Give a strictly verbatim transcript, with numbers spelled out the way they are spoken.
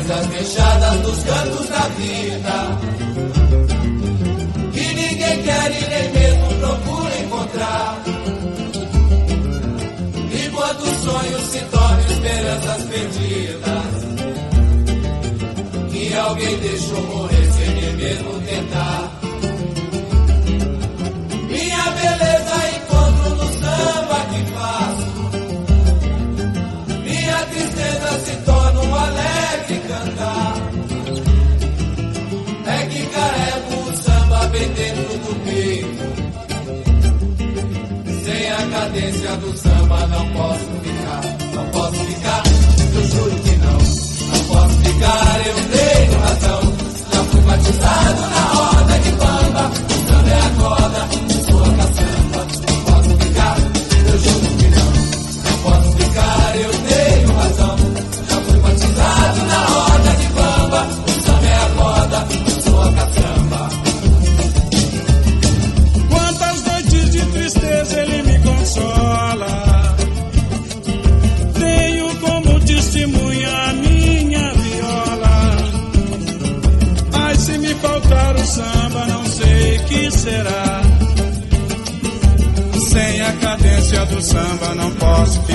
coisas deixadas dos cantos da vida, que ninguém quer e nem mesmo procura encontrar. Enquanto os sonhos se tornam esperanças perdidas, que alguém deixou morrer sem nem mesmo tentar. Minha beleza encontro no samba que faço, minha tristeza se torna um alegre cantar. É que carrego o samba bem dentro do peito, sem a cadência do samba não posso ficar, não posso ficar, eu juro que não, não posso ficar, eu tenho razão, já fui batizado na roda de bamba, o samba é a corda, sua caçamba, não posso ficar, eu juro que não, não posso ficar, eu tenho razão, já fui batizado na roda de bamba, o samba é a corda, sua caçamba. Quantas noites de tristeza ele me consola, tenho como testemunha a minha viola. Mas se me faltar o samba, não sei que será. Sem a cadência do samba não posso